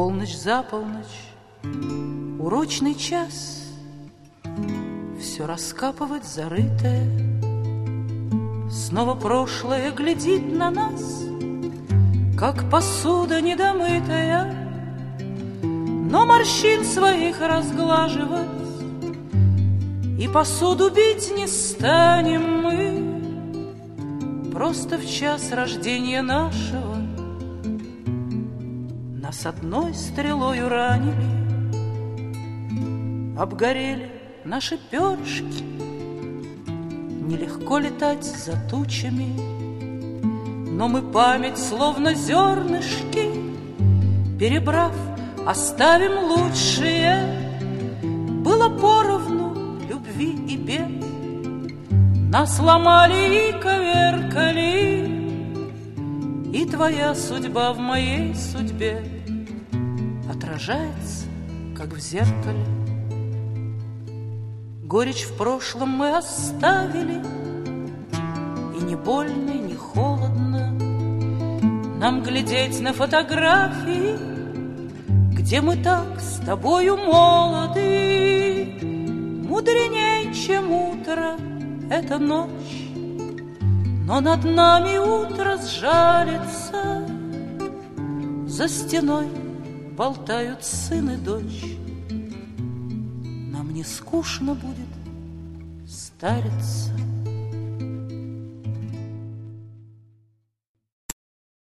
полночь за полночь, урочный час, все раскапывать зарытое. Снова прошлое глядит на нас, как посуда недомытая, но морщин своих разглаживать и посуду бить не станем мы. Просто в час рождения нашего нас одной стрелою ранили, обгорели наши перышки. Нелегко летать за тучами, но мы память, словно зернышки, перебрав, оставим лучшее. Было поровну любви и бед, нас ломали и коверкали, и твоя судьба в моей судьбе отражается, как в зеркале. Горечь в прошлом мы оставили, и не больно, не холодно нам глядеть на фотографии, где мы так с тобою молоды. Мудреней, чем утро, это ночь, но над нами утро сжалится. За стеной болтают сын и дочь, нам не скучно будет стариться.